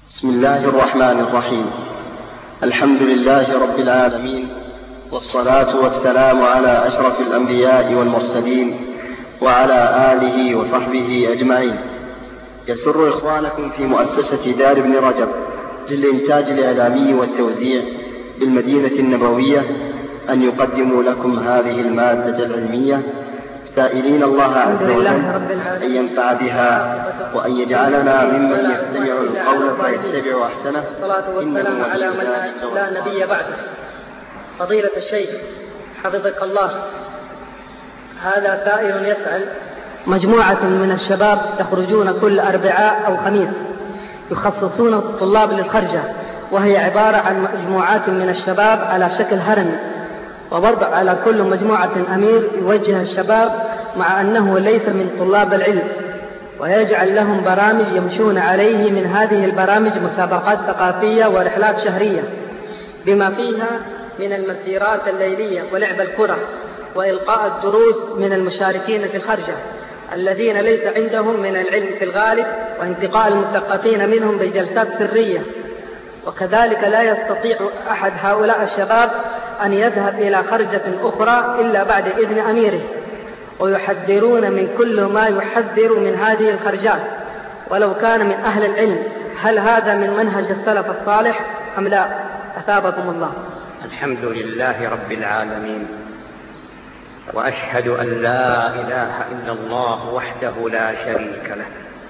بسم الله الرحمن الرحيم. الحمد لله رب العالمين، والصلاة والسلام على أشرف الأنبياء والمرسلين وعلى آله وصحبه أجمعين. يسر إخوانكم في مؤسسة دار ابن رجب للإنتاج الإعلامي والتوزيع بالمدينة النبوية أن يقدموا لكم هذه المادة العلمية، سائلين الله عز وجل أن ينفع بها وأن يجعلنا ممن يستمع القول فيتبع أحسنه. الصلاة والسلام على من لا نبي بعده. فضيلة الشيخ حفظك الله، هذا سائل يسأل: مجموعة من الشباب يخرجون كل أربعاء أو خميس يخصصون الطلاب للخرجة، وهي عبارة عن مجموعات من الشباب على شكل هرمي، ووضع على كل مجموعة أمير يوجه الشباب مع أنه ليس من طلاب العلم، ويجعل لهم برامج يمشون عليه. من هذه البرامج مسابقات ثقافية ورحلات شهرية بما فيها من المسيرات الليلية ولعب الكرة وإلقاء الدروس من المشاركين في الخرجة الذين ليس عندهم من العلم في الغالب، وانتقاء المثقفين منهم بجلسات سرية. وكذلك لا يستطيع أحد هؤلاء الشباب أن يذهب إلى خرجة أخرى إلا بعد إذن أميره، ويحذرون من كل ما يحذر من هذه الخرجات ولو كان من أهل العلم. هل هذا من منهج السلف الصالح أم لا؟ أثابكم الله. الحمد لله رب العالمين، وأشهد أن لا إله إلا الله وحده لا شريك له،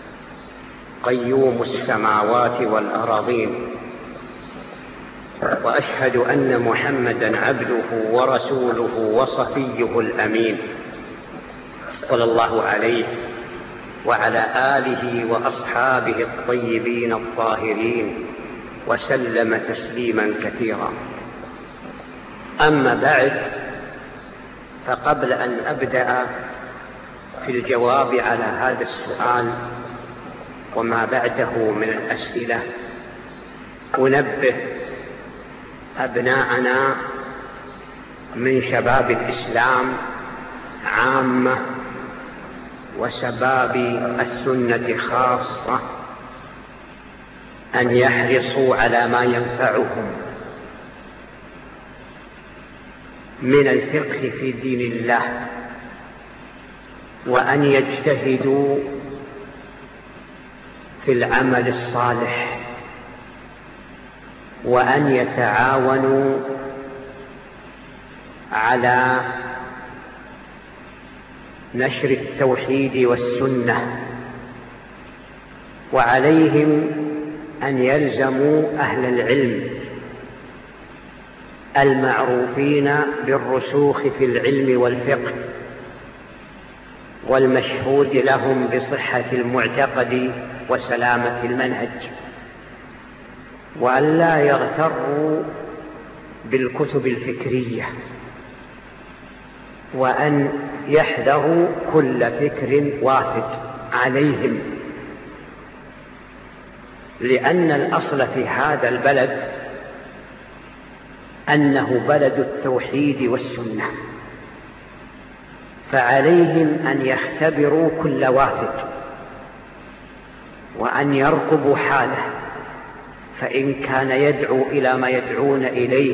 قيوم السماوات والأراضين، وأشهد أن محمدا عبده ورسوله وصفيه الأمين، صلى الله عليه وعلى آله وأصحابه الطيبين الطاهرين وسلم تسليما كثيرا. أما بعد، فقبل أن أبدأ في الجواب على هذا السؤال وما بعده من الأسئلة، أنبه أبناءنا من شباب الإسلام عامة وشباب السنة خاصة أن يحرصوا على ما ينفعهم من الفقه في دين الله، وأن يجتهدوا في العمل الصالح، وأن يتعاونوا على نشر التوحيد والسنة، وعليهم أن يلزموا أهل العلم المعروفين بالرسوخ في العلم والفقه والمشهود لهم بصحة المعتقد وسلامة المنهج، وأن لا يغتروا بالكتب الفكرية، وأن يحذروا كل فكر وافد عليهم، لأن الأصل في هذا البلد أنه بلد التوحيد والسنة، فعليهم أن يختبروا كل وافد وأن يرقبوا حاله، فإن كان يدعو إلى ما يدعون إليه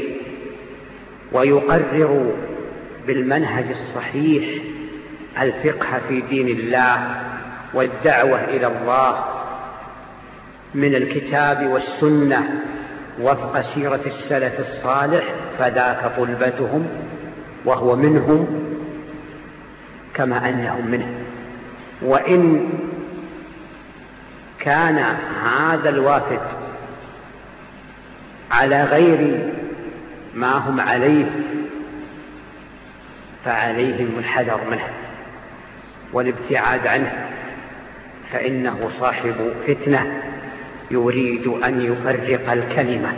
ويقرر بالمنهج الصحيح الفقه في دين الله والدعوة إلى الله من الكتاب والسنة وفق سيرة السلف الصالح، فذاك طلبتهم وهو منهم كما أنهم منه. وإن كان هذا الوافد على غير ما هم عليه فعليهم الحذر منه والابتعاد عنه، فإنه صاحب فتنة يريد أن يفرق الكلمة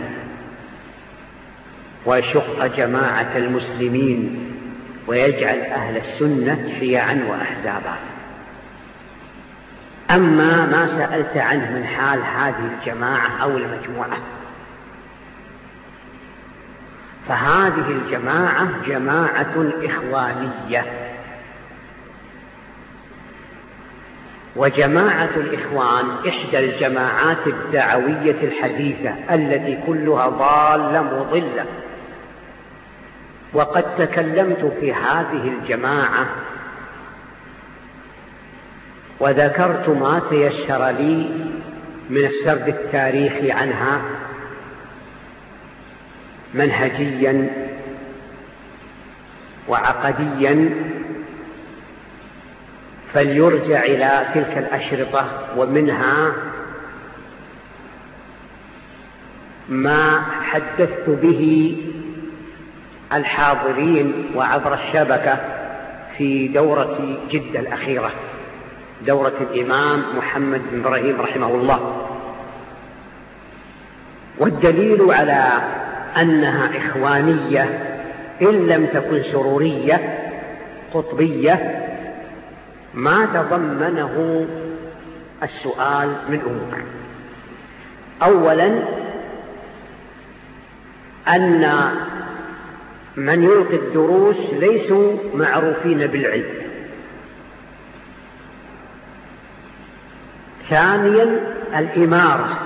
ويشق جماعة المسلمين ويجعل أهل السنة شيعا وأحزابا. أما ما سألت عنه من حال هذه الجماعة أو المجموعة، فهذه الجماعة جماعة إخوانية، وجماعة الإخوان إحدى الجماعات الدعوية الحديثة التي كلها ضالة مضلة. وقد تكلمت في هذه الجماعة وذكرت ما تيسر لي من السرد التاريخي عنها منهجيا وعقديا، فليرجع إلى تلك الأشرطة، ومنها ما حدثت به الحاضرين وعبر الشبكة في دورة جدة الأخيرة، دورة الإمام محمد بن إبراهيم رحمه الله. والدليل على أنها إخوانية إن لم تكن سرورية قطبية ما تضمنه السؤال من أمور. أولا، أن من يلقي الدروس ليسوا معروفين بالعلم. ثانيا، الإمارة،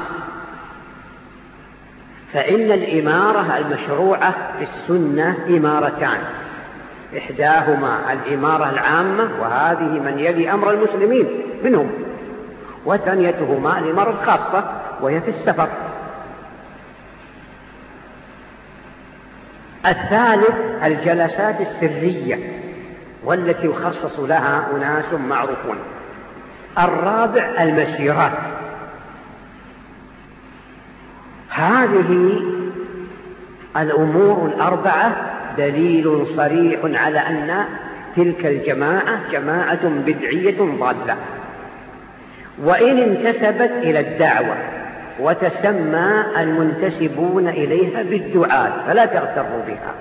فإن الإمارة المشروعة في السنة إمارتان، إحداهما الإمارة العامة وهذه من يلي أمر المسلمين منهم، وثانيتهما الإمارة الخاصة وهي في السفر. الثالث الجلسات السرية والتي يخصص لها أناس معروفون. الرابع المسيرات. هذه الأمور الأربعة دليل صريح على أن تلك الجماعة جماعة بدعية ضالة، وإن انتسبت إلى الدعوة وتسمى المنتسبون إليها بالدعاة فلا تغتروا بها.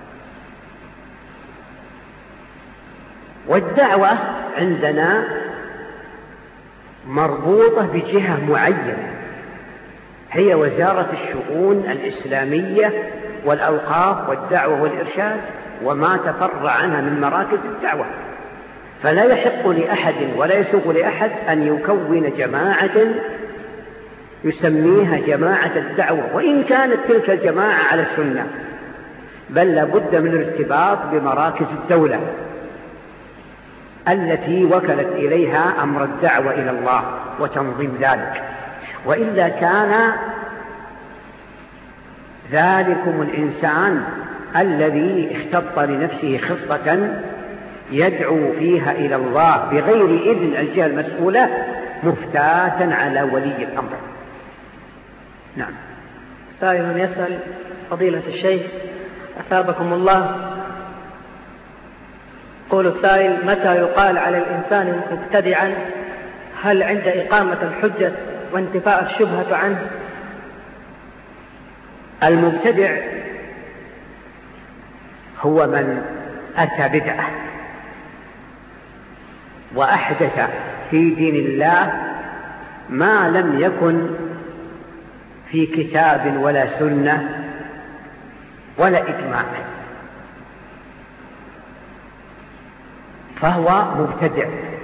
والدعوة عندنا مربوطة بجهة معينة هي وزارة الشؤون الإسلامية والأوقاف والدعوة والإرشاد وما تفرع عنها من مراكز الدعوة، فلا يحق لأحد ولا يسوغ لأحد أن يكون جماعة يسميها جماعة الدعوة وإن كانت تلك الجماعة على السنة، بل لابد من الارتباط بمراكز الدولة التي وكلت إليها أمر الدعوة إلى الله وتنظيم ذلك، وإلا كان ذلكم الإنسان الذي اختط لنفسه خطة يدعو فيها إلى الله بغير إذن الجهة المسؤولة مفتاتا على ولي الأمر. نعم. سائل يسأل: فضيلة الشيخ أثابكم الله، قول السائل: متى يقال على الإنسان مبتدعا؟ هل عند إقامة الحجة وانتفاء الشبهة عنه؟ المبتدع هو من أتى بدعة وأحدث في دين الله ما لم يكن في كتاب ولا سنة ولا إجماع، فهو مبتدع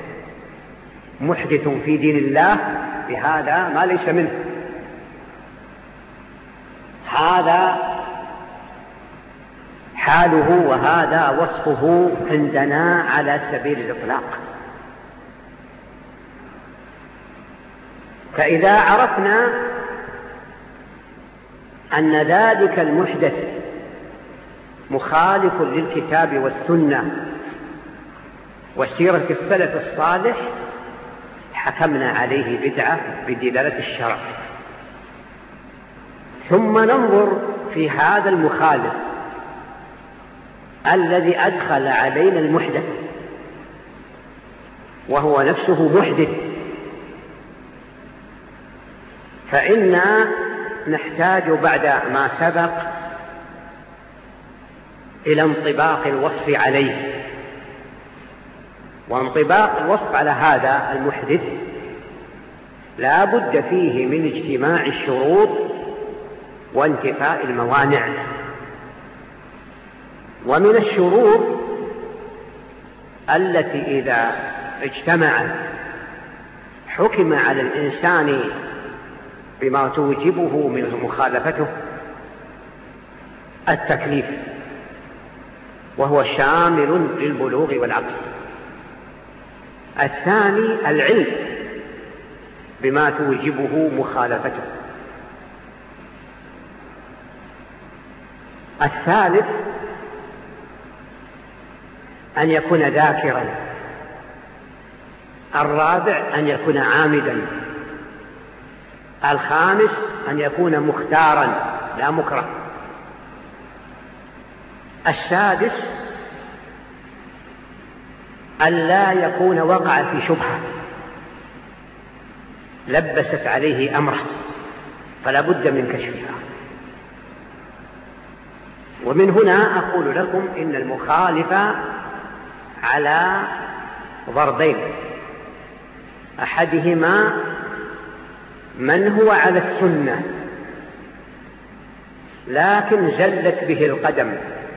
محدث في دين الله بهذا ما ليس منه. هذا حاله وهذا وصفه عندنا على سبيل الإطلاق. فإذا عرفنا أن ذلك المحدث مخالف للكتاب والسنة وسيرة السلف الصالح حكمنا عليه بدعة بدلالة الشرع، ثم ننظر في هذا المخالف الذي أدخل علينا المحدث وهو نفسه محدث، فإنا نحتاج بعد ما سبق إلى انطباق الوصف عليه. وانطباق الوصف على هذا المحدث لا بد فيه من اجتماع الشروط وانتفاء الموانع. ومن الشروط التي إذا اجتمعت حكم على الإنسان بما توجبه من مخالفته التكليف، وهو شامل للبلوغ والعقل. الثاني العلم بما توجبه مخالفته. الثالث أن يكون ذاكرا. الرابع أن يكون عامدا. الخامس أن يكون مختارا لا مكره. السادس أن لا يكون وقع في شبهة لبست عليه أمره فلا بد من كشفها. ومن هنا أقول لكم إن المخالف على ضربين: أحدهما من هو على السنة لكن زلت به القدم،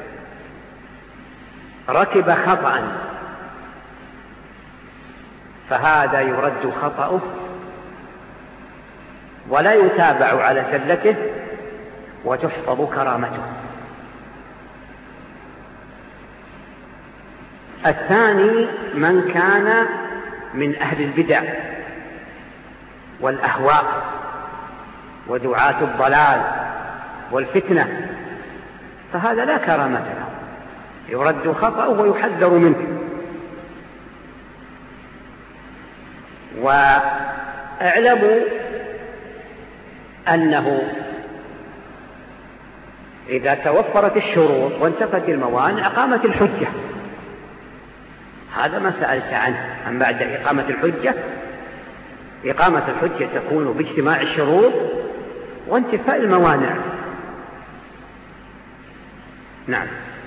ركب خطأ، فهذا يرد خطأه ولا يتابع على زلته وتحفظ كرامته. الثاني من كان من أهل البدع والأهواء ودعاة الضلال والفتنة، فهذا لا كرامة له، يرد خطأه ويحذر منه. واعلموا أنه إذا توفرت الشروط وانتفت الموانع قامت الحجة. هذا ما سألت عنه. أم بعد إقامة الحجة، إقامة الحجة تكون باجتماع الشروط وانتفاء الموانع. نعم.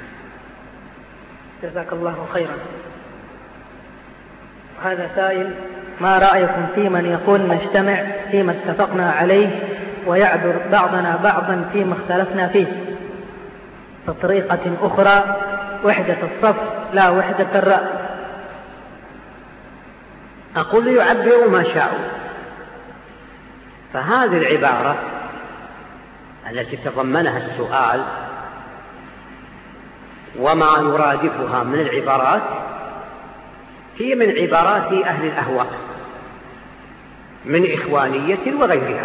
جزاك الله خيرا. هذا سائل: ما رأيكم في من يقول نجتمع فيما اتفقنا عليه ويعذر بعضنا بعضا فيما اختلفنا فيه، بطريقة أخرى وحدة الصف لا وحدة الرأي؟ أقول يعبروا ما شاءوا. فهذه العبارة التي تضمنها السؤال وما يرادفها من العبارات هي من عبارات أهل الأهواء من إخوانية وغيرها،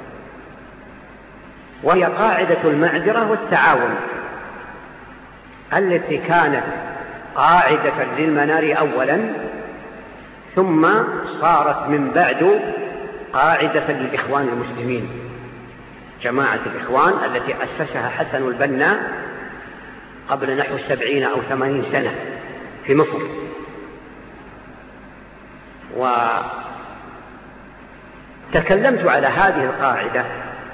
وهي قاعدة المعذرة والتعاون التي كانت قاعدة للمنار أولا، ثم صارت من بعد قاعدة للإخوان المسلمين، جماعة الإخوان التي أسسها حسن البنا قبل نحو 70 أو 80 سنة في مصر. وتكلمت على هذه القاعدة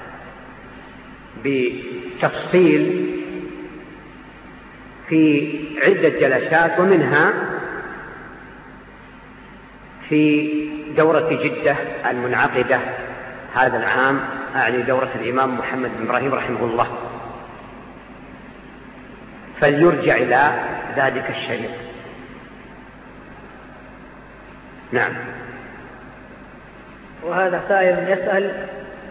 بتفصيل في عدة جلسات، ومنها في دورة جدة المنعقدة هذا العام، أعني دورة الإمام محمد بن إبراهيم رحمه الله، فليرجع إلى ذلك الشريط. نعم. وهذا سائل يسأل: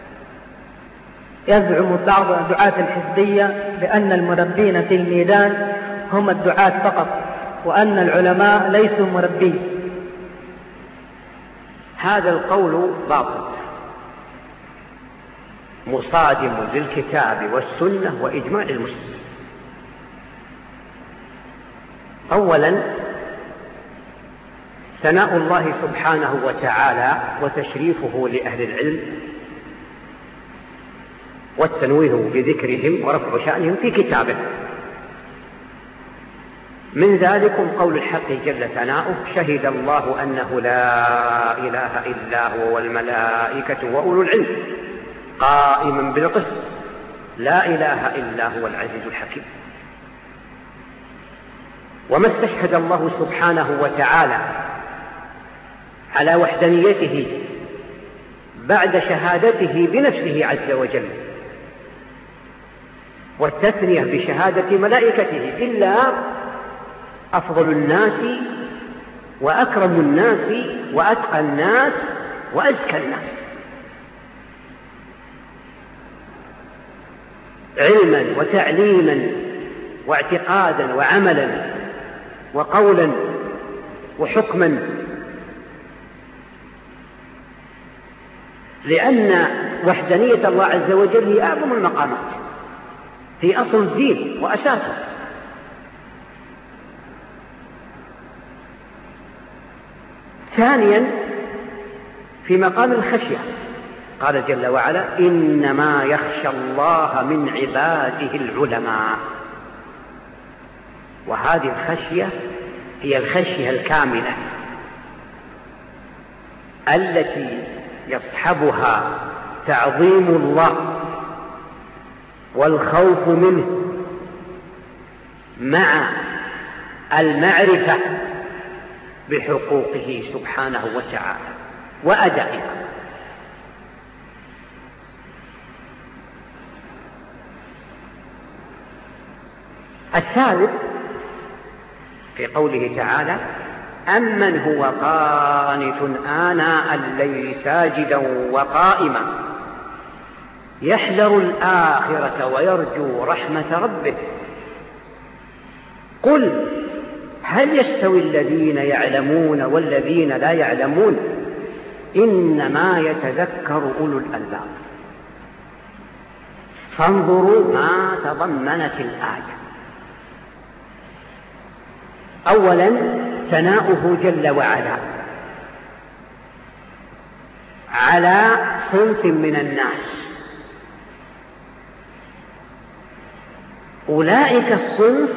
يزعم بعض دعاة الحزبية بأن المربين في الميدان هم الدعاة فقط، وأن العلماء ليسوا مربين. هذا القول باطل مصادم للكتاب والسنة وإجماع المسلمين. أولا، ثناء الله سبحانه وتعالى وتشريفه لأهل العلم والتنويه بذكرهم ورفع شأنهم في كتابه. من ذلكم قول الحق جل ثناؤه: شهد الله أنه لا إله إلا هو والملائكة وأولو العلم قائما بالقسط لا إله إلا هو العزيز الحكيم. وما استشهد الله سبحانه وتعالى على وحدانيته بعد شهادته بنفسه عز وجل والتثنية بشهادة ملائكته إلا أفضل الناس وأكرم الناس وأتقى الناس وأزكى الناس علما وتعليما واعتقادا وعملا وقولا وحكما، لأن وحدانية الله عز وجل هي أعظم المقامات، هي أصل الدين وأساسه. ثانيا في مقام الخشية قال جل وعلا: إنما يخشى الله من عباده العلماء. وهذه الخشية هي الخشية الكاملة التي يصحبها تعظيم الله والخوف منه مع المعرفة بحقوقه سبحانه وتعالى وأدائها. الثالث في قوله تعالى: أمن هو قانت آناء الليل ساجدا وقائما يحذر الآخرة ويرجو رحمة ربه قل هل يستوي الذين يعلمون والذين لا يعلمون إنما يتذكر أولو الألباب. فانظروا ما تضمنت الآية. أولا ثناؤه جل وعلا على صنف من الناس، أولئك الصنف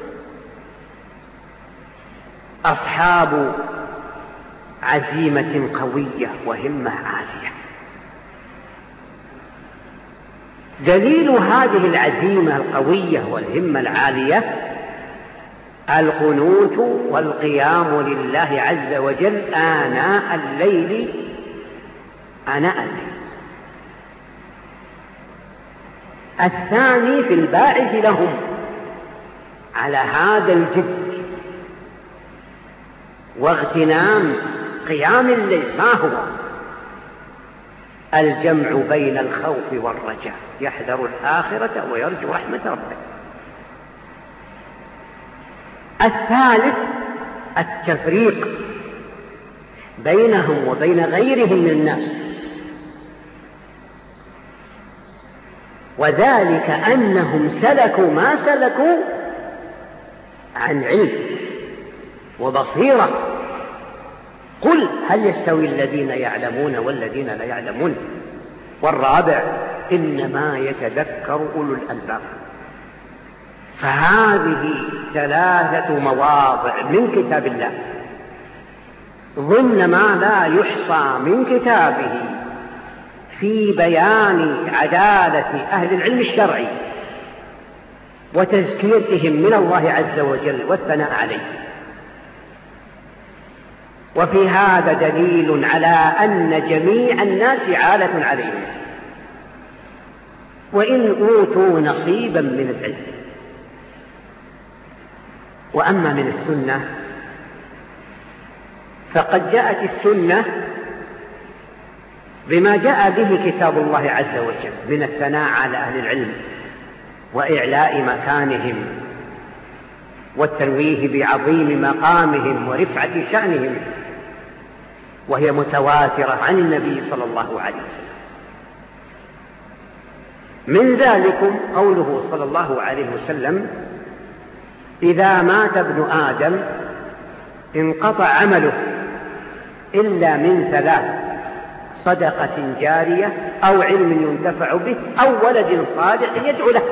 أصحاب عزيمة قوية وهمة عالية. دليل هذه العزيمة القوية والهمة العالية القنوت والقيام لله عز وجل آناء الليل. الثاني في الباعث لهم على هذا الجد واغتنام قيام الليل ما هو؟ الجمع بين الخوف والرجاء، يحذر الآخرة ويرجو رحمة ربه. الثالث التفريق بينهم وبين غيرهم من الناس، وذلك أنهم سلكوا ما سلكوا عن علم وبصيرة. قل هل يستوي الذين يعلمون والذين لا يعلمون. والرابع إنما يتذكر أولو الألباب. فهذه ثلاثة مواضع من كتاب الله ضمن ما لا يحصى من كتابه في بيان عدالة أهل العلم الشرعي وتزكيتهم من الله عز وجل والثناء عليه. وفي هذا دليل على أن جميع الناس عالة عليهم وإن أوتوا نصيبا من العلم. وأما من السنة فقد جاءت السنة بما جاء به كتاب الله عز وجل من الثناء على أهل العلم وإعلاء مكانهم والتنويه بعظيم مقامهم ورفعة شأنهم، وهي متواترة عن النبي صلى الله عليه وسلم. من ذلكم قوله صلى الله عليه وسلم: إذا مات ابن آدم انقطع عمله إلا من ثلاث: صدقة جارية أو علم ينتفع به أو ولد صالح يدعو له.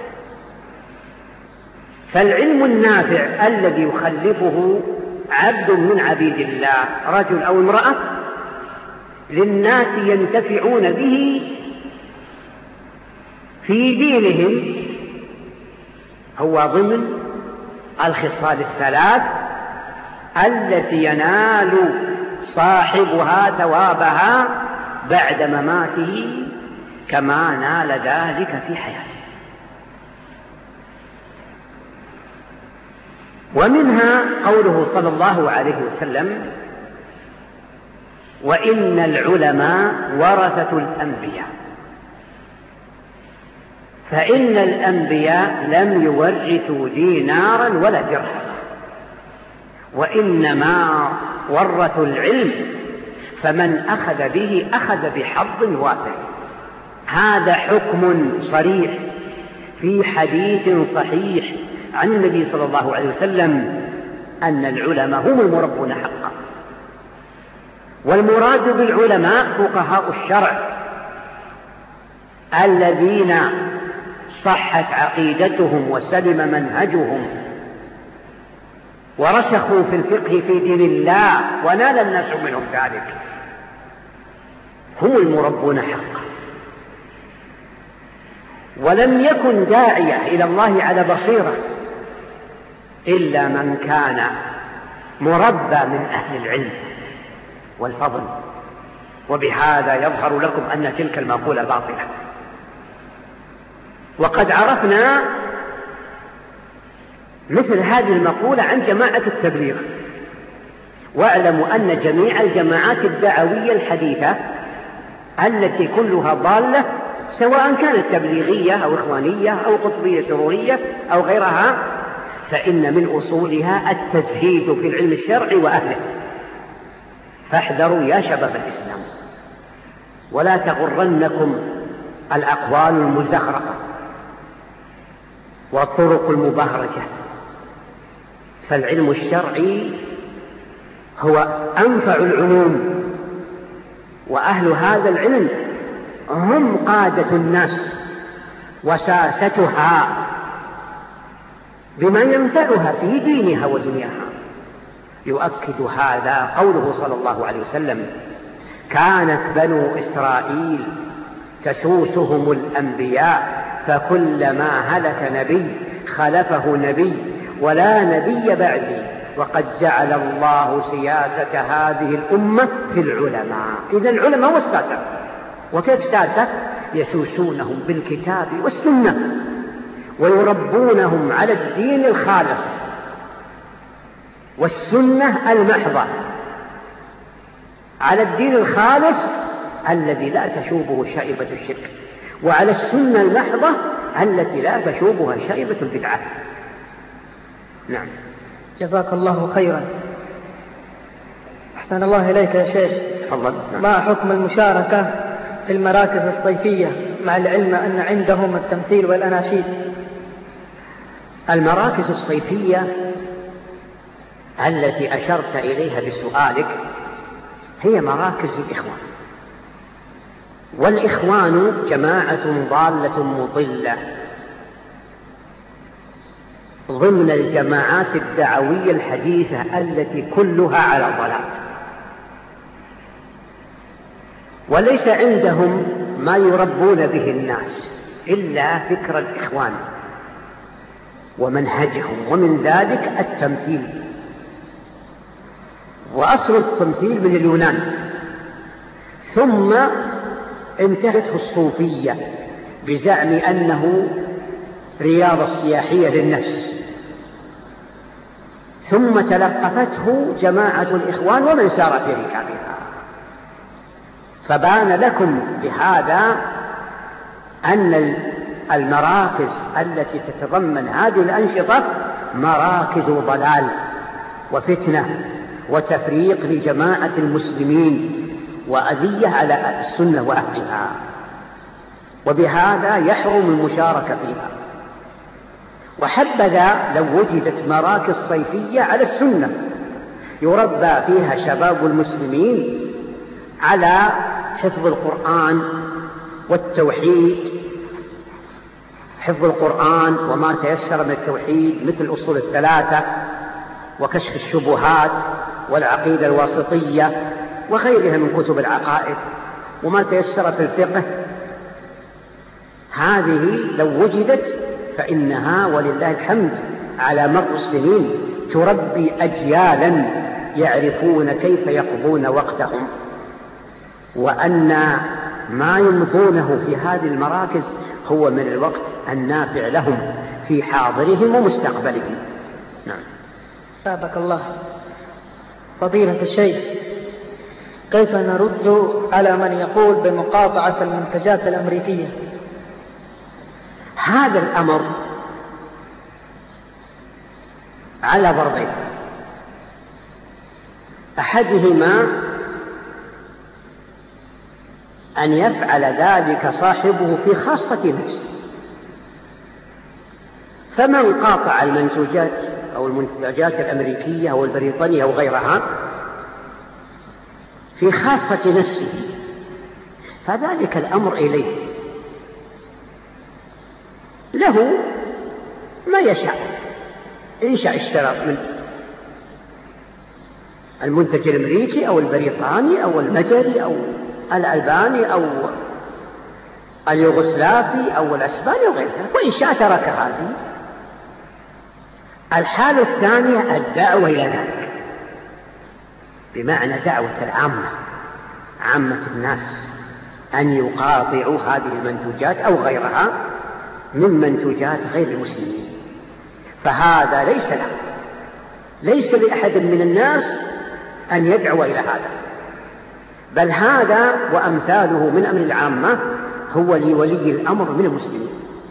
فالعلم النافع الذي يخلفه عبد من عبيد الله رجل أو امرأة للناس ينتفعون به في دينهم هو ضمن الخصال الثلاث التي ينال صاحبها ثوابها بعد مماته كما نال ذلك في حياته. ومنها قوله صلى الله عليه وسلم: وإن العلماء ورثة الأنبياء، فإن الأنبياء لم يورثوا دينارا ولا درهما، وإنما ورثوا العلم، فمن أخذ به أخذ بحظ وافر. هذا حكم صريح في حديث صحيح عن النبي صلى الله عليه وسلم أن العلماء هم المربون حقا. والمراد بالعلماء فقهاء الشرع الذين صحت عقيدتهم وسلم منهجهم ورسخوا في الفقه في دين الله ونال الناس منهم ذلك، هم المربون حقا. ولم يكن داعية إلى الله على بصيرة إلا من كان مربى من أهل العلم والفضل. وبهذا يظهر لكم أن تلك المقولة باطلة. وقد عرفنا مثل هذه المقولة عن جماعة التبليغ. واعلموا أن جميع الجماعات الدعوية الحديثة التي كلها ضالة، سواء كانت تبليغية أو إخوانية أو قطبية سرورية أو غيرها، فإن من أصولها التزهيد في العلم الشرعي وأهله. فاحذروا يا شباب الإسلام، ولا تغرنكم الأقوال المزخرفة والطرق المبهرجة، فالعلم الشرعي هو أنفع العلوم، وأهل هذا العلم هم قادة الناس وساستها بما ينفعها في دينها ودنياها. يؤكد هذا قوله صلى الله عليه وسلم: كانت بنو إسرائيل تسوسهم الأنبياء، فكلما هلك نبي خلفه نبي ولا نبي بعدي، وقد جعل الله سياسة هذه الأمة في العلماء. إذن العلماء هو الساسة. وكيف ساسة؟ يسوسونهم بالكتاب والسنة ويربونهم على الدين الخالص والسنة المحضة، على الدين الخالص الذي لا تشوبه شائبة الشرك، وعلى السنة المحضة التي لا تشوبها شائبة البدعة. نعم. جزاك الله خيرا. أحسن الله إليك يا شيخ. تفضل. ما حكم المشاركة في المراكز الصيفية مع العلم أن عندهم التمثيل والأناشيد؟ المراكز الصيفية التي أشرت إليها بسؤالك هي مراكز الإخوان، والإخوان جماعة ضالة مضلة ضمن الجماعات الدعوية الحديثة التي كلها على ضلال، وليس عندهم ما يربون به الناس إلا فكر الإخوان ومنهجهم، ومن ذلك التمثيل. وأصل التمثيل من اليونان، ثم انتهته الصوفية بزعم أنه رياضة سياحية للنفس، ثم تلقفته جماعة الإخوان ومن سار في ركابها. فبان لكم بهذا أن المراكز التي تتضمن هذه الأنشطة مراكز ضلال وفتنة وتفريق لجماعة المسلمين وأذية على السنة وأهلها، وبهذا يحرم المشاركة فيها. وحبذا لو وجدت مراكز صيفية على السنة يربى فيها شباب المسلمين على حفظ القرآن والتوحيد، حفظ القرآن وما تيسر من التوحيد مثل الأصول الثلاثة وكشف الشبهات والعقيدة الواسطية وغيرها من كتب العقائد وما تيسر في الفقه. هذه لو وجدت فإنها ولله الحمد على مر السنين تربي أجيالا يعرفون كيف يقضون وقتهم، وأن ما يمضونه في هذه المراكز هو من الوقت النافع لهم في حاضرهم ومستقبلهم. نعم. سابق الله. فضيلة الشيخ، كيف نرد على من يقول بمقاطعة المنتجات الأمريكية؟ هذا الأمر على ضربين، أحدهما أن يفعل ذلك صاحبه في خاصة نفسه، فمن قاطع المنتوجات أو المنتجات الأمريكية أو البريطانية أو غيرها في خاصة نفسه فذلك الأمر إليه، له ما يشاء، إن شاء اشترى من المنتج الأمريكي أو البريطاني أو المجري أو الألباني أو اليوغوسلافي أو الأسباني وغيرها، وإن شاء ترك هذه. الحالة الثانية الدعوة إلى ذلك، بمعنى دعوة العامة، عامة الناس أن يقاطعوا هذه المنتوجات أو غيرها من منتوجات غير المسلمين، فهذا ليس لأحد من الناس أن يدعو إلى هذا، بل هذا وأمثاله من أمر العامة هو لولي الأمر من المسلمين.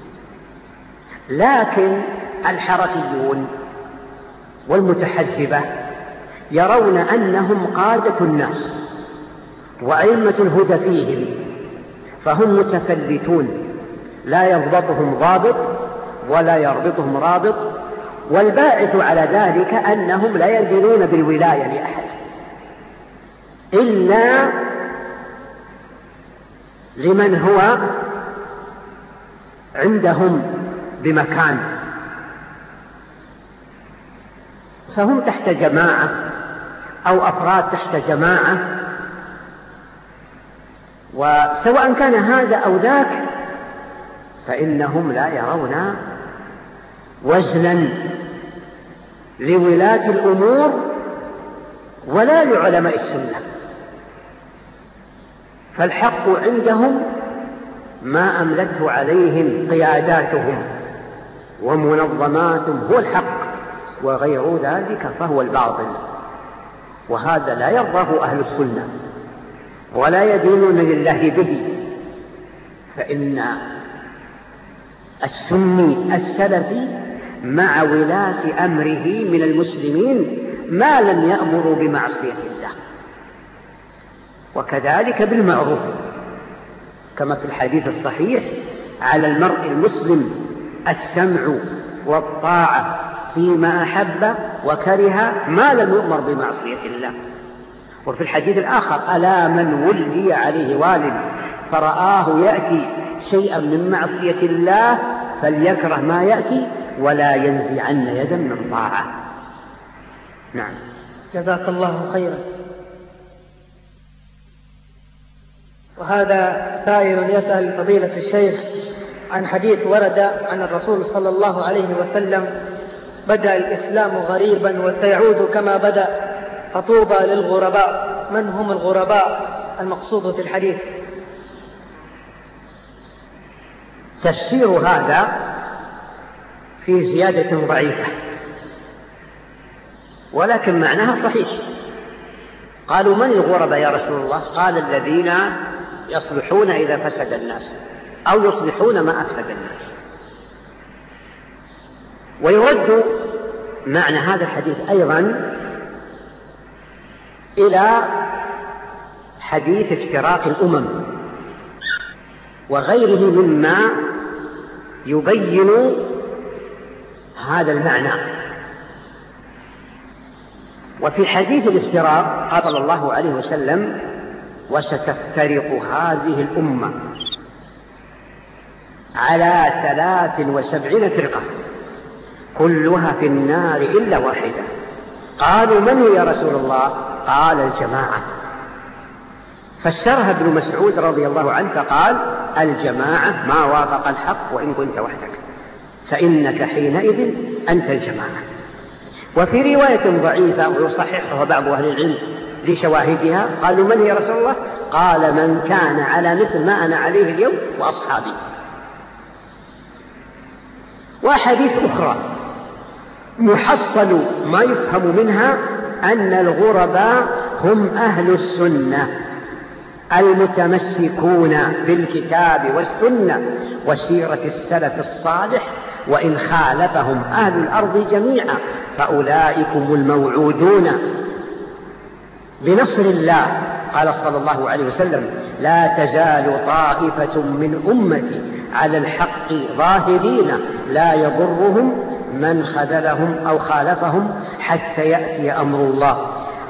لكن الحركيون والمتحزبة يرون أنهم قادة الناس وأئمة الهدى فيهم، فهم متفلتون لا يضبطهم ضابط ولا يربطهم رابط، والباعث على ذلك أنهم لا يدينون بالولاية لأحد إلا لمن هو عندهم بمكان، فهم تحت جماعة أو أفراد تحت جماعة، وسواء كان هذا أو ذاك فإنهم لا يرون وزنا لولاة الأمور ولا لعلماء السنة، فالحق عندهم ما أملته عليهم قياداتهم ومنظماتهم هو الحق، وغير ذلك فهو الباطل، وهذا لا يرضاه أهل السنة ولا يدينون لله به. فإن السني السلفي مع ولاة أمره من المسلمين ما لم يأمروا بمعصية الله، وكذلك بالمعروف، كما في الحديث الصحيح: على المرء المسلم السمع والطاعة فيما أحب وكره ما لم يؤمر بمعصية الله. وفي الحديث الآخر: ألا من ولي عليه والد فرآه يأتي شيئا من معصية الله فليكره ما يأتي ولا ينزعن يدا من طاعة. نعم. جزاك الله خيرا. وهذا سائل يسأل فضيلة الشيخ عن حديث ورد عن الرسول صلى الله عليه وسلم: بدأ الإسلام غريبا وسيعود كما بدأ فطوبى للغرباء. من هم الغرباء المقصود في الحديث؟ تفسير هذا في زيادة ضعيفة، ولكن معناها صحيح. قالوا: من الغرباء يا رسول الله؟ قال: الذين يصلحون إذا فسد الناس أو يصلحون ما أفسد الناس. ويرد معنى هذا الحديث أيضا إلى حديث افتراق الأمم وغيره مما يبين هذا المعنى. وفي حديث الافتراق قال صلى الله عليه وسلم: وستفترق هذه الأمة على 73 فرقة كلها في النار إلا واحدة. قالوا: من هي يا رسول الله؟ قال: الجماعة. فسرها ابن مسعود رضي الله عنه فقال: الجماعة ما وافق الحق وإن كنت وحدك، فإنك حينئذ أنت الجماعة. وفي رواية ضعيفة ويصححها بعض أهل العلم لشواهدها: قالوا: من هي يا رسول الله؟ قال: من كان على مثل ما أنا عليه اليوم وأصحابي. وحديث أخرى محصل ما يفهم منها أن الغرباء هم أهل السنة المتمسكون بالكتاب والسنة وسيرة السلف الصالح، وإن خالفهم أهل الأرض جميعا فأولئكم الموعودون بنصر الله. قال صلى الله عليه وسلم: لا تزال طائفة من أمتي على الحق ظاهرين لا يضرهم من خذلهم أو خالفهم حتى يأتي أمر الله.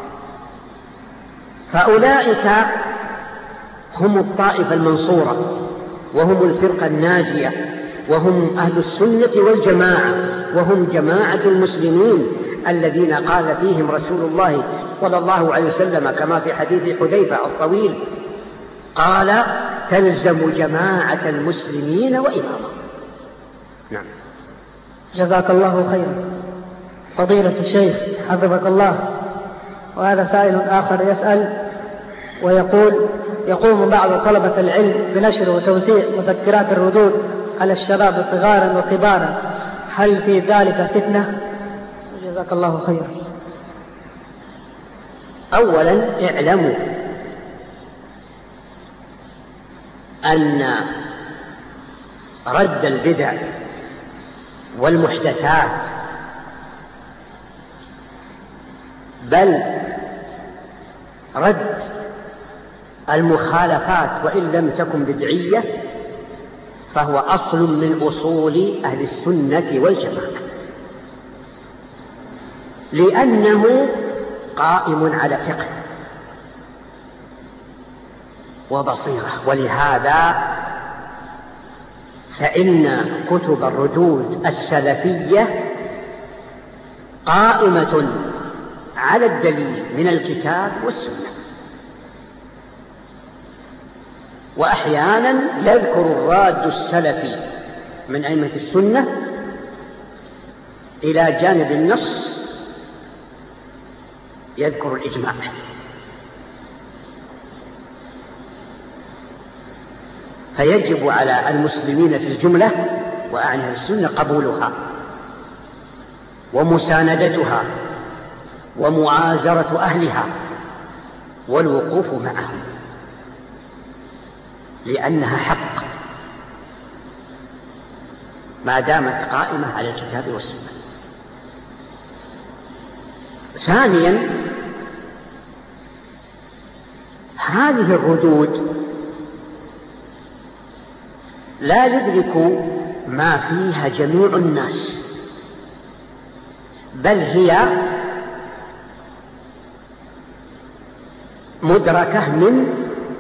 فأولئك هم الطائفة المنصورة، وهم الفرقة الناجية، وهم أهل السنة والجماعة، وهم جماعة المسلمين الذين قال فيهم رسول الله صلى الله عليه وسلم كما في حديث حذيفة الطويل، قال: تلزم جماعة المسلمين وإمامهم. نعم. جزاك الله خيرا فضيلة الشيخ حفظك الله. وهذا سائل آخر يسأل ويقول: يقوم بعض طلبة العلم بنشر وتوزيع مذكرات الردود على الشباب صغارا وكبارا، هل في ذلك فتنة؟ جزاك الله خيرا. أولا اعلموا أن رد البدع والمحدثات بل رد المخالفات وإن لم تكن بدعية فهو أصل من أصول أهل السنة والجماعة، لأنه قائم على فقه وبصيرة. ولهذا فإن كتب الردود السلفية قائمة على الدليل من الكتاب والسنة. وأحيانا يذكر الراد السلفي من أئمة السنة إلى جانب النص يذكر الإجماع. فيجب على المسلمين في الجملة وأعني السنة قبولها ومساندتها ومعازرة أهلها والوقوف معهم، لأنها حق ما دامت قائمة على الكتاب والسنة. ثانيا، هذه الردود لا يدرك ما فيها جميع الناس، بل هي مدركة من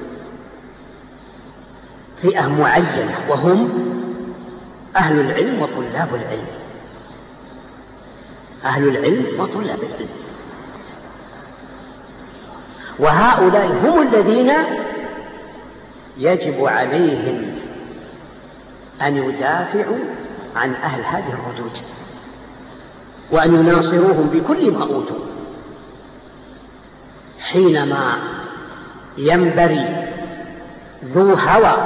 فئة معينة، وهم أهل العلم وطلاب العلم. أهل العلم وطلاب العلم، وهؤلاء هم الذين يجب عليهم أن يدافعوا عن أهل هذه الردود وأن يناصروهم بكل ما أوتوا. حينما ينبري ذو هوى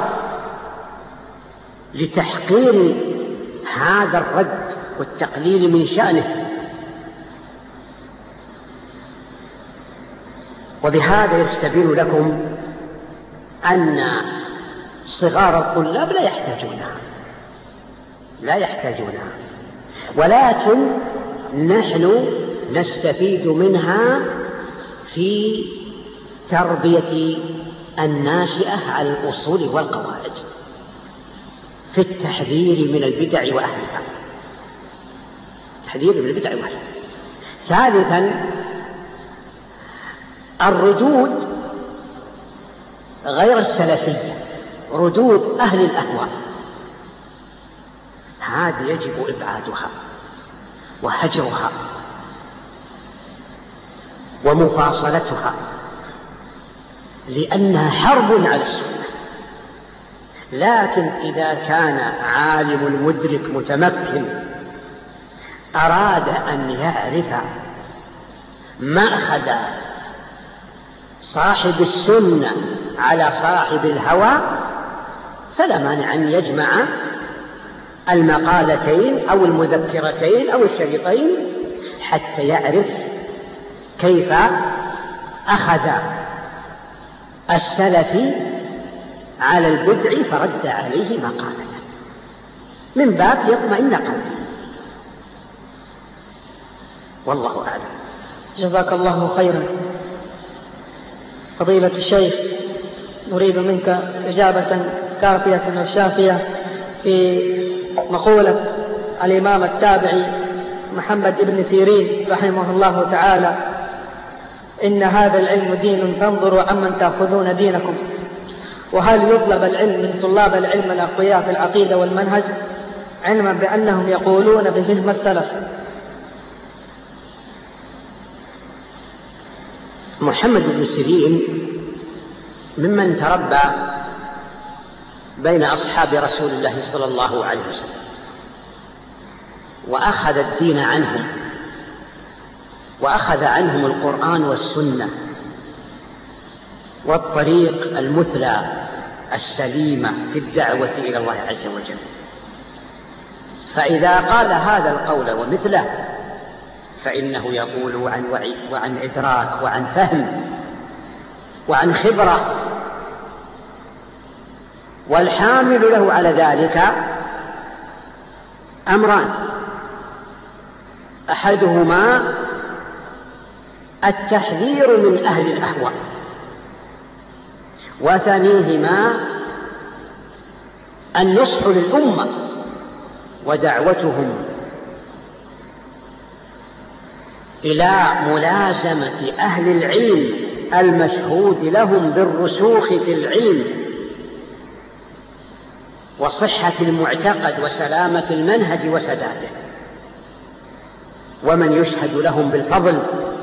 لتحقير هذا الرد والتقليل من شأنه، وبهذا يستبين لكم أن صغار الطلاب لا يحتاجونها، ولكن نحن نستفيد منها في تربية الناشئة على الأصول والقواعد، في التحذير من البدع وأهلها. تحذير من البدع وأهلها. ثالثا، الردود غير السلفية، ردود أهل الأهواء، هذه يجب إبعادها وهجرها ومفاصلتها، لأنها حرب على السنة. لكن إذا كان عالم مدرك متمكن أراد أن يعرف مأخذ صاحب السنة على صاحب الهوى، فلا مانع أن يجمع المقالتين أو المذكرتين أو الشريطين حتى يعرف كيف أخذ السلف على البدع فرد عليه مقالته من باب يطمئن قلبه. والله أعلم. جزاك الله خيرا. فضيلة الشيخ، نريد منك إجابة كافية وشافية في مقولة الإمام التابعي محمد بن سيرين رحمه الله تعالى: إن هذا العلم دين فانظروا عمن تأخذون دينكم. وهل يطلب العلم من طلاب العلم الأقوياء في العقيدة والمنهج، علما بأنهم يقولون بفهم السلف؟ محمد بن سيرين ممن تربى بين أصحاب رسول الله صلى الله عليه وسلم، وأخذ الدين عنهم، وأخذ عنهم القرآن والسنة والطريق المثلى السليمة في الدعوة إلى الله عز وجل. فإذا قال هذا القول ومثله فإنه يقول عن وعي وعن إدراك وعن فهم وعن خبرة، والحامل له على ذلك أمران: أحدهما التحذير من أهل الأهواء، وثانيهما النصح للأمة ودعوتهم إلى ملازمة أهل العلم المشهود لهم بالرسوخ في العلم وصحة المعتقد وسلامة المنهج وسداده، ومن يشهد لهم بالفضل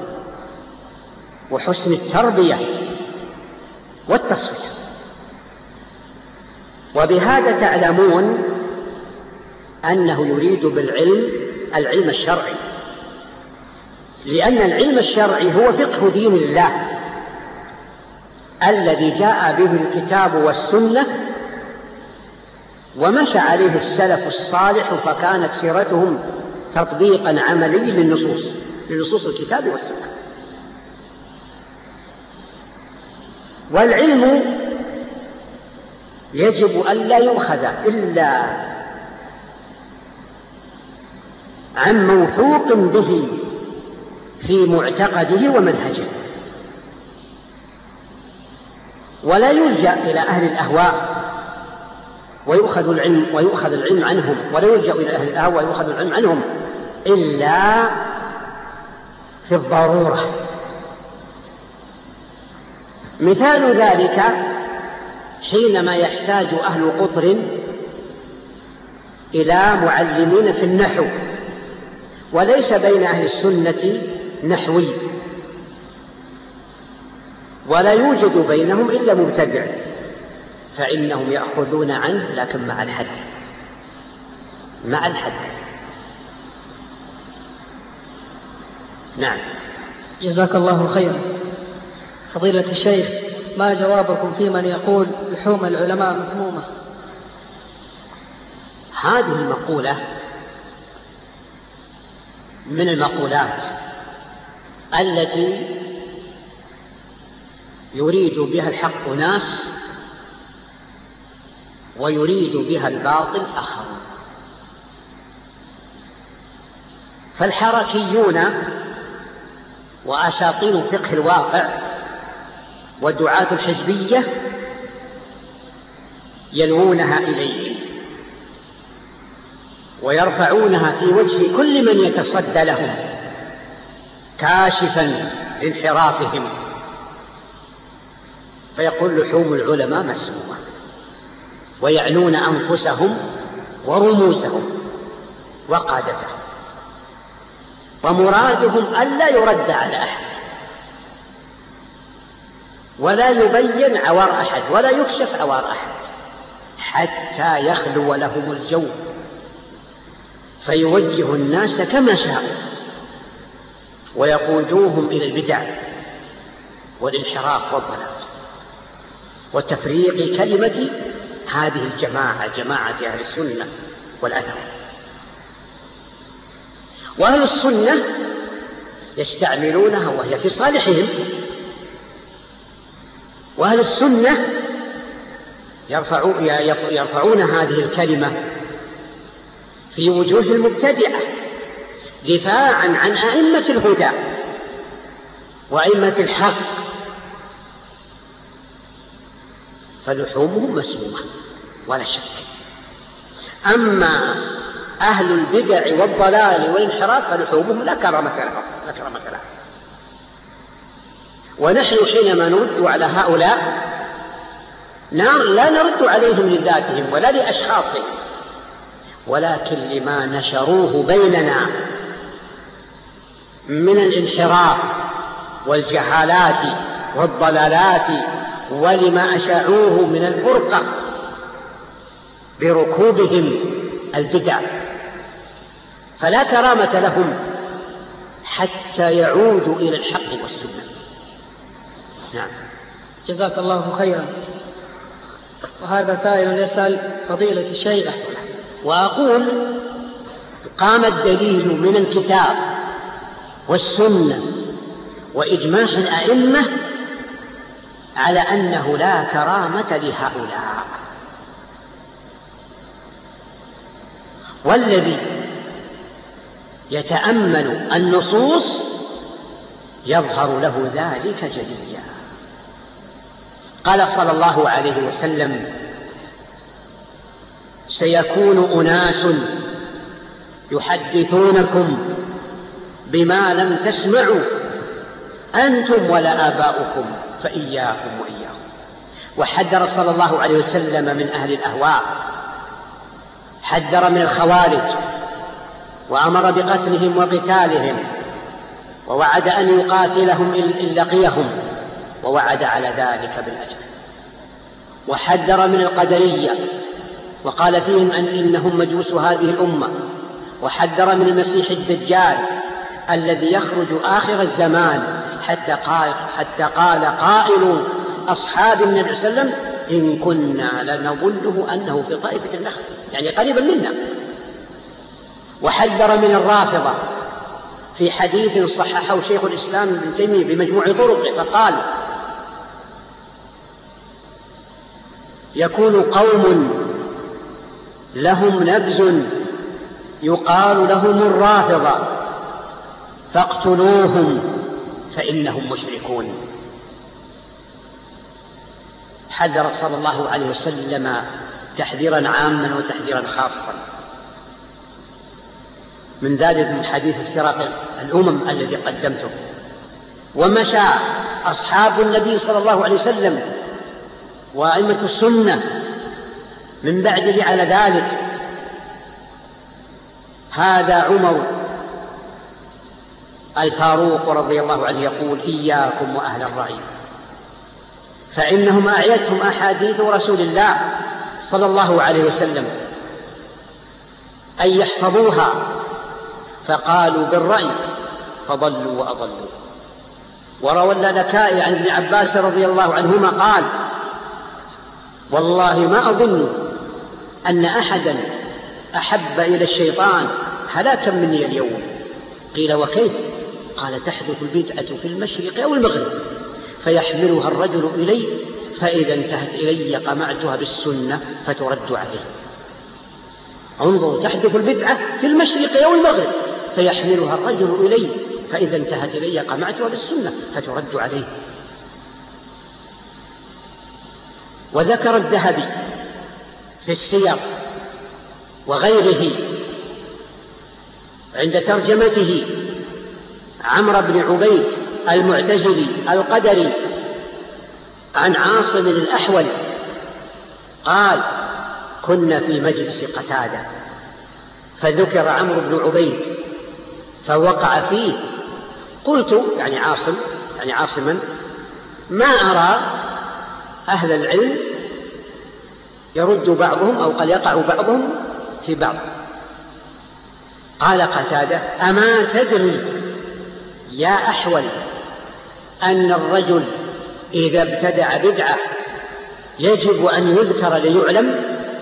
وحسن التربية والتصفية. وبهذا تعلمون أنه يريد بالعلم العلم الشرعي، لأن العلم الشرعي هو فقه دين الله الذي جاء به الكتاب والسنة ومشى عليه السلف الصالح، فكانت سيرتهم تطبيقا عملي لنصوص الكتاب والسنة. والعلم يجب أن لا يؤخذ إلا عن موثوق به في معتقده ومنهجه، ولا يلجأ إلى أهل الأهواء ويؤخذ العلم عنهم، ولا يلجأ إلى أهل الأهواء ويؤخذ العلم عنهم إلا في الضرورة. مثال ذلك حينما يحتاج أهل قطر إلى معلمين في النحو، وليس بين أهل السنة نحوي، ولا يوجد بينهم إلا مبتدع، فإنهم يأخذون عنه لكن مع الحد. نعم. جزاك الله خيرا. فضيلة الشيخ، ما جوابكم في من يقول لحوم العلماء مسمومة؟ هذه المقولة من المقولات التي يريد بها الحق ناس ويريد بها الباطل آخرون. فالحركيون وأساطين فقه الواقع ودعاة الحزبية يلوونها إليهم ويرفعونها في وجه كل من يتصدى لهم كاشفا لانحرافهم، فيقول لحوم العلماء مسمومة، ويعنون أنفسهم ورموزهم وقادتهم، ومرادهم ألا يرد على أحد ولا يبين عوار أحد ولا يكشف عوار أحد حتى يخلو لهم الجو فيوجه الناس كما شاءوا ويقودوهم إلى البدع والانحراف والضلال وتفريق كلمة هذه الجماعة، جماعة أهل السنة والأثر. وأهل السنة يستعملونها وهي في صالحهم، وأهل السنة يرفعون هذه الكلمة في وجوه المبتدعة دفاعا عن أئمة الهدى وأئمة الحق، فلحومهم مسمومة ولا شك. أما أهل البدع والضلال والانحراف فلحومهم لا كرامة لها. ونحن حينما نرد على هؤلاء لا نرد عليهم لذاتهم ولا لأشخاصهم، ولكن لما نشروه بيننا من الانحراف والجهالات والضلالات، ولما أشاعوه من الفرقة بركوبهم البدع، فلا كرامة لهم حتى يعودوا إلى الحق والسنة. نعم. جزاك الله خيرا. وهذا سائل يسأل فضيلة الشيخ، وأقول قام الدليل من الكتاب والسنة وإجماع الأئمة على أنه لا كرامة لهؤلاء، والذي يتأمل النصوص يظهر له ذلك جليا. قال صلى الله عليه وسلم: سيكون أناس يحدثونكم بما لم تسمعوا أنتم ولا آباؤكم فإياكم وإياهم. وحذر صلى الله عليه وسلم من أهل الأهواء، حذر من الخوارج وأمر بقتلهم وقتالهم، ووعد أن يقاتلهم إن لقيهم، ووعد على ذلك بالأجر. وحذر من القدرية وقال فيهم إنهم مجوس هذه الأمة. وحذر من المسيح الدجال الذي يخرج آخر الزمان، حتى قال قائل أصحاب النبي صلى الله عليه وسلم: إن كنا لنظنه أنه في طائفة النخل، يعني قريبا منا. وحذر من الرافضة في حديث صححه شيخ الإسلام ابن تيمية بمجموع طرقه، فقال: يكون قوم لهم نبز يقال لهم الرافضة فاقتلوهم فإنهم مشركون. حذر صلى الله عليه وسلم تحذيرا عاما وتحذيرا خاصا. من ذلك من حديث افتراق الأمم الذي قدمته. ومشى أصحاب النبي صلى الله عليه وسلم وأئمة السنة من بعده على ذلك. هذا عمر الفاروق رضي الله عنه يقول: إياكم وأهل الرأي، فإنهم أعيتهم أحاديث رسول الله صلى الله عليه وسلم أن يحفظوها، فقالوا بالرأي فضلوا وأضلوا. وروى اللالكائي عن ابن عباس رضي الله عنهما قال: والله ما أظن أن أحدا أحب إلى الشيطان هلاكا مني اليوم. قيل: وكيف؟ قال: تحدث البدعة في المشرق أو المغرب فيحملها الرجل إلي، فإذا انتهت إلي قمعتها بالسنة فترد عليه. انظروا، تحدث البدعة في المشرق أو المغرب فيحملها الرجل إلي، فإذا انتهت إلي قمعتها بالسنة فترد عليه. وذكر الذهبي في السير وغيره عند ترجمته عمرو بن عبيد المعتزلي القدري عن عاصم الأحول قال: كنا في مجلس قتادة فذكر عمرو بن عبيد فوقع فيه، قلت يعني عاصما: ما أرى أهل العلم يرد بعضهم أو قد يقع بعضهم في بعض. قال قتادة: أما تدري يا أحول أن الرجل إذا ابتدع بدعة يجب أن يذكر ليعلم؟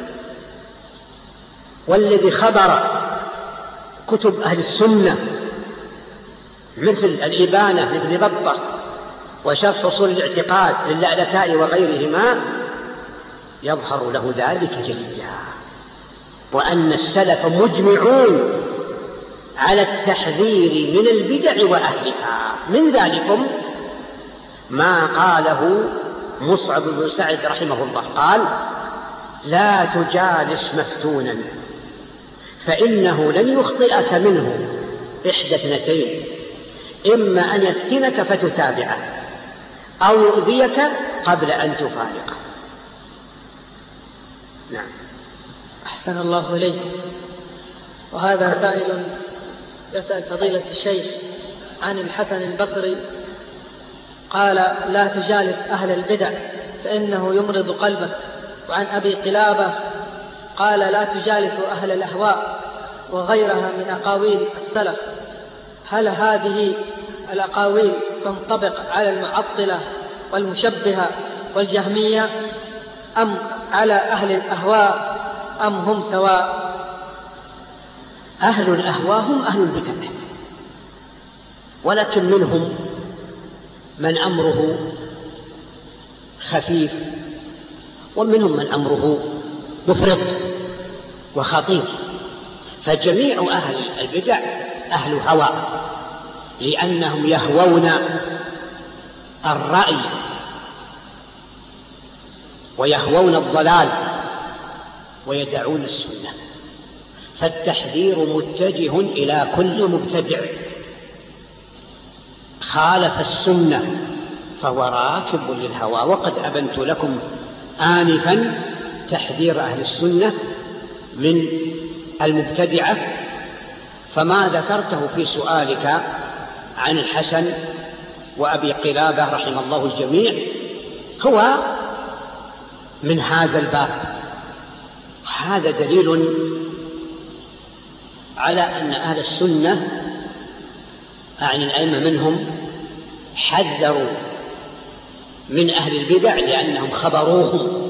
والذي خبر كتب أهل السنة مثل الإبانة لابن بطة وشرح أصول الاعتقاد للألكائي وغيرهما يظهر له ذلك جليا، وأن السلف مجمعون على التحذير من البدع وأهلها. من ذلكم ما قاله مصعب بن سعد رحمه الله، قال: لا تجالس مفتونا فإنه لن يخطئك منه إحدى اثنتين، إما أن يفتنك فتتابعه أو يؤذيك قبل أن تفارقه. نعم. أحسن الله إليك. وهذا سائل يسأل فضيلة الشيخ عن الحسن البصري، قال: لا تجالس أهل البدع فإنه يمرض قلبك. وعن أبي قلابة قال: لا تجالس أهل الأهواء وغيرها من أقاويل السلف. هل هذه الأقاويل تنطبق على المعطلة والمشبهة والجهمية أم على أهل الأهواء أم هم سواء؟ أهل الأهواء هم أهل البدع، ولكن منهم من أمره خفيف، ومنهم من أمره مفرط وخطير. فجميع أهل البدع أهل هوى، لأنهم يهوون الرأي ويهوون الضلال ويدعون السنة. فالتحذير متجه إلى كل مبتدع خالف السنة فهو راكب للهوى. وقد أبنت لكم آنفا تحذير أهل السنة من المبتدعة، فما ذكرته في سؤالك عن الحسن وأبي قلابة رحم الله الجميع هو من هذا الباب. هذا دليل على أن أهل السنة أعني الأئمة منهم حذروا من أهل البدع، لأنهم خبروهم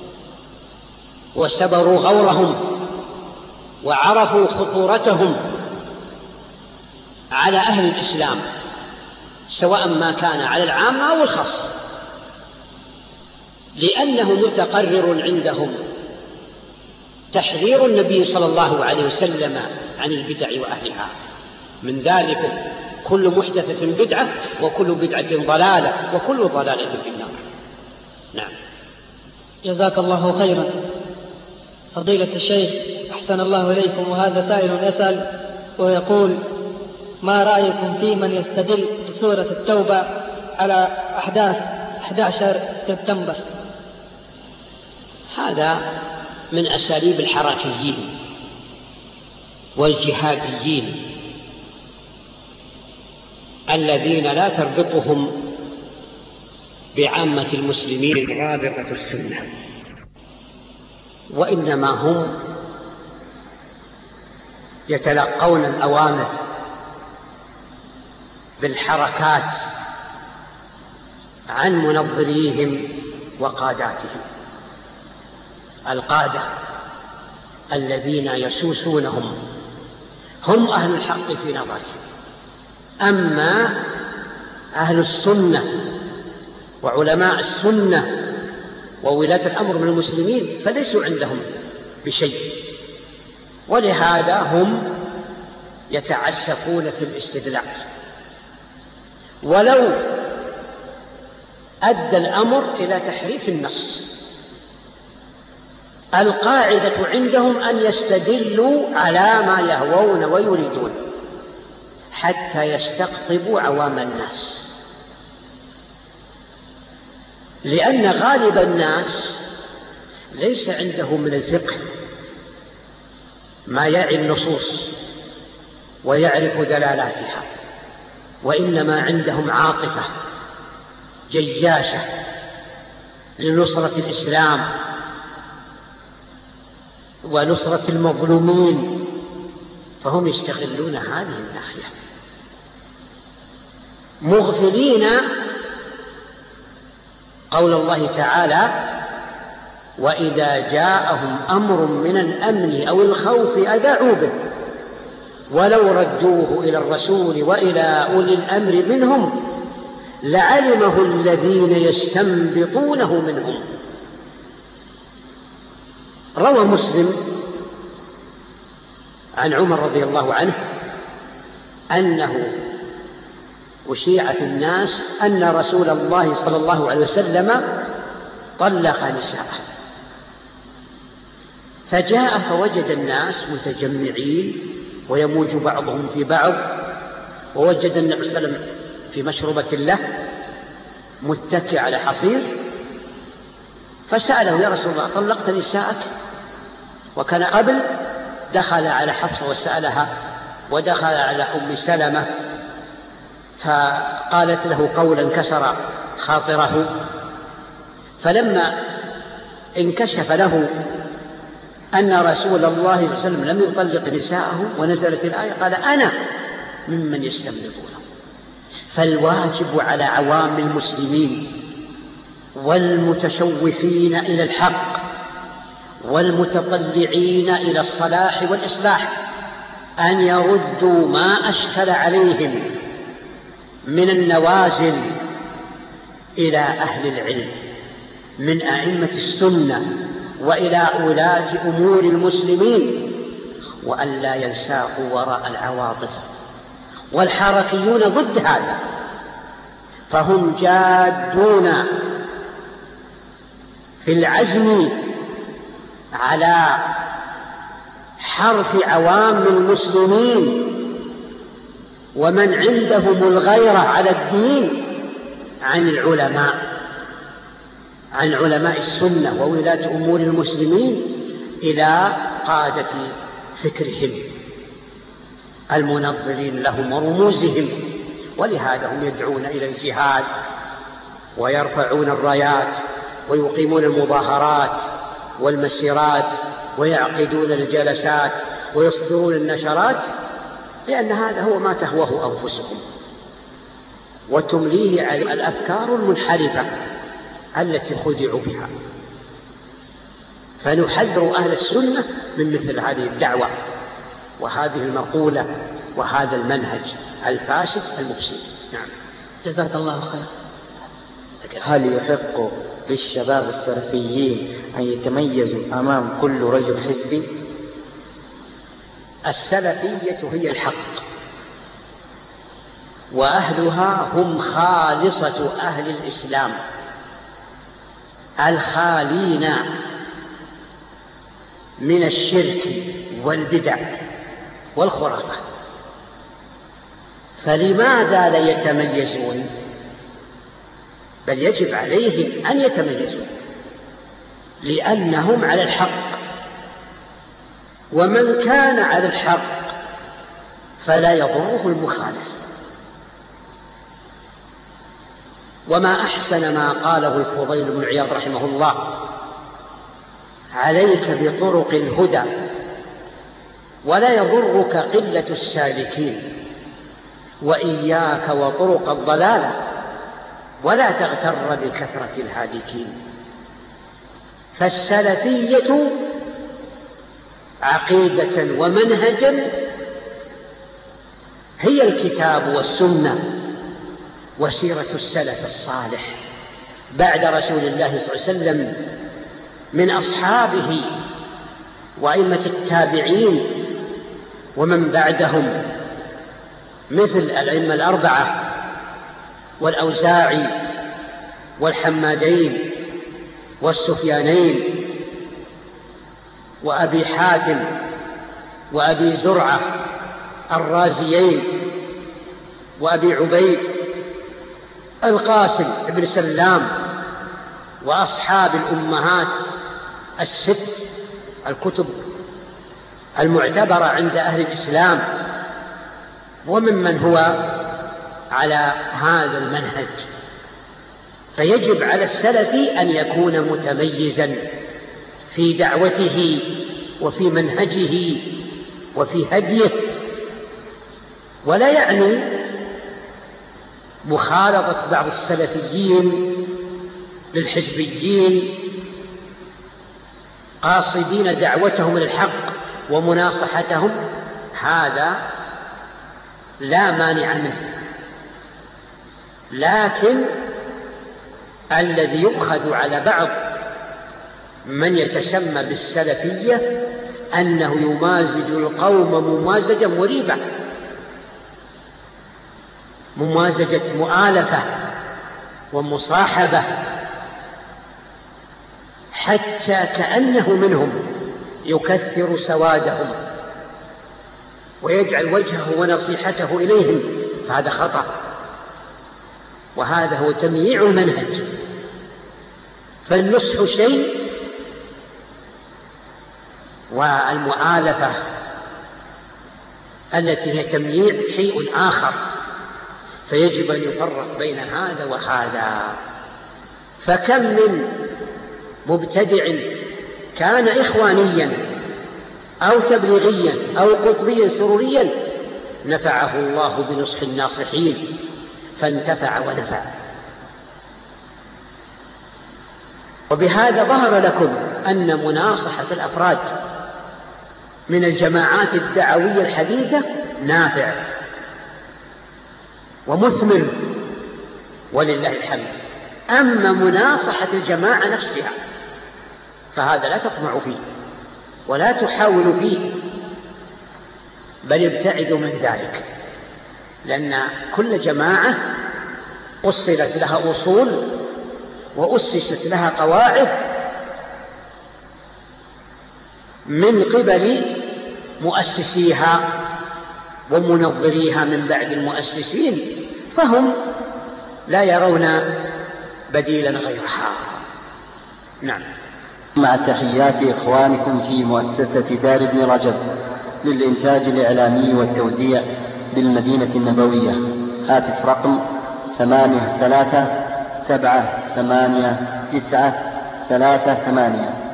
وسبروا غورهم وعرفوا خطورتهم على أهل الإسلام، سواء ما كان على العام أو الخاص، لأنه متقرر عندهم تحذير النبي صلى الله عليه وسلم عن البدع وأهلها. من ذلك كل محدثة بدعة وكل بدعة ضلالة وكل ضلالة في النار. نعم. جزاك الله خيرا فضيلة الشيخ، أحسن الله إليكم. وهذا سائل يسأل ويقول: ما رأيكم في من يستدل بسورة التوبة على أحداث 11 سبتمبر؟ هذا من أساليب الحركيين والجهاديين الذين لا تربطهم بعامة المسلمين رابطة السنة، وإنما هم يتلقون الأوامر بالحركات عن منظريهم وقاداتهم. القادة الذين يسوسونهم هم أهل الحق في نظرهم، أما أهل السنة وعلماء السنة وولاة الأمر من المسلمين فليسوا عندهم بشيء، ولهذا هم يتعسفون في الاستدلال. ولو أدى الأمر إلى تحريف النص، القاعدة عندهم أن يستدلوا على ما يهوون ويريدون حتى يستقطبوا عوام الناس، لأن غالب الناس ليس عنده من الفقه ما يعي النصوص ويعرف دلالاتها، وإنما عندهم عاطفة جياشة لنصرة الإسلام ونصرة المظلومين، فهم يستغلون هذه الناحية مغفلين قول الله تعالى: وإذا جاءهم أمر من الأمن أو الخوف أذاعوا به ولو ردوه إلى الرسول وإلى أولي الأمر منهم لعلمه الذين يستنبطونه منهم. روى مسلم عن عمر رضي الله عنه أنه أشيع في الناس أن رسول الله صلى الله عليه وسلم طلق نساءه، فجاء فوجد الناس متجمعين ويموج بعضهم في بعض، ووجد النبي صلى الله عليه وسلم في مشروبة له متكئ على حصير، فسأله: يا رسول الله طلقت نساءك؟ وكان قبل دخل على حفصة وسألها، ودخل على أم سلمة فقالت له قولا كسر خاطره. فلما انكشف له أن رسول الله صلى الله عليه وسلم لم يطلق نساءه ونزلت الآية قال: أنا ممن يستنبطونه. فالواجب على عوام المسلمين والمتشوفين إلى الحق والمتطلعين إلى الصلاح والإصلاح أن يردوا ما أشكل عليهم من النوازل إلى أهل العلم من أئمة السنة وإلى ولاة أمور المسلمين، وأن لا ينساقوا وراء العواطف. والحركيون ضد هذا، فهم جادون في العزم على حرف عوام المسلمين ومن عندهم الغيرة على الدين عن علماء السنة وولاة أمور المسلمين إلى قادة فكرهم المنظرين لهم ورموزهم. ولهذا هم يدعون إلى الجهاد ويرفعون الرايات ويقيمون المظاهرات والمسيرات ويعقدون الجلسات ويصدرون النشرات، لأن هذا هو ما تهواه أنفسهم وتمليه على الأفكار المنحرفة التي خدعوا بها. فنحذر أهل السنة من مثل هذه الدعوة وهذه المقولة وهذا المنهج الفاسد المفسد. نعم. جزاك الله خير. هل يحق للشباب السلفيين أن يتميزوا أمام كل رجل حزبي؟ السلفية هي الحق، وأهلها هم خالصة أهل الإسلام الخالين من الشرك والبدع والخرافة. فلماذا لا يتميزون؟ بل يجب عليهم أن يتميزوا، لأنهم على الحق، ومن كان على الحق فلا يضره المخالف. وما أحسن ما قاله الفضيل بن عياض رحمه الله: عليك بطرق الهدى ولا يضرك قلة السالكين، وإياك وطرق الضلال ولا تغتر بكثرة الهالكين. فالسلفية عقيدة ومنهجا هي الكتاب والسنة وسيرة السلف الصالح بعد رسول الله صلى الله عليه وسلم من أصحابه وأئمة التابعين ومن بعدهم مثل الأئمة الأربعة والأوزاعي والحمادين والسفيانين وأبي حاتم وأبي زرعة الرازيين وأبي عبيد القاسم بن سلام وأصحاب الأمهات الست الكتب المعتبرة عند أهل الإسلام، وممن هو على هذا المنهج. فيجب على السلفي أن يكون متميزا في دعوته وفي منهجه وفي هديه، ولا يعني مخالطة بعض السلفيين للحزبيين قاصدين دعوتهم للحق ومناصحتهم، هذا لا مانع منه. لكن الذي يؤخذ على بعض من يتسمى بالسلفية أنه يمازج القوم ممازجة مريبة، ممازجة مؤالفة ومصاحبة، حتى كأنه منهم، يكثر سوادهم ويجعل وجهه ونصيحته إليهم، فهذا خطأ، وهذا هو تمييع المنهج. فالنصح شيء والمؤالفة التي هي تمييع شيء آخر، فيجب أن يفرق بين هذا وهذا. فكم من مبتدع كان إخوانيا أو تبليغيا أو قطبيا سروريا نفعه الله بنصح الناصحين فانتفع ونفع. وبهذا ظهر لكم أن مناصحة الأفراد من الجماعات الدعوية الحديثة نافع ومثمر ولله الحمد. أما مناصحة الجماعة نفسها فهذا لا تطمع فيه ولا تحاول فيه، بل ابتعدوا من ذلك، لأن كل جماعة أصلت لها أصول وأسست لها قواعد من قبل مؤسسيها ومنظريها من بعد المؤسسين، فهم لا يرون بديلا غيرها. نعم. مع تحيات إخوانكم في مؤسسة دار ابن رجب للإنتاج الإعلامي والتوزيع بالمدينة النبوية. هاتف رقم 83 789 38.